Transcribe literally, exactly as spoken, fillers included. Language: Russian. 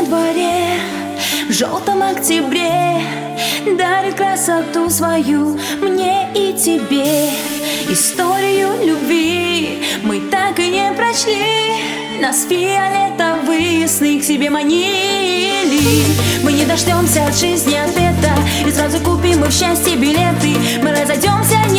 январе, в желтом октябре дарит красоту свою мне и тебе. Историю любви мы так и не прочли, нас фиолетовые сны к себе манили. Мы не дождемся от жизни ответа, и сразу купим мы в счастье билеты. Мы разойдемся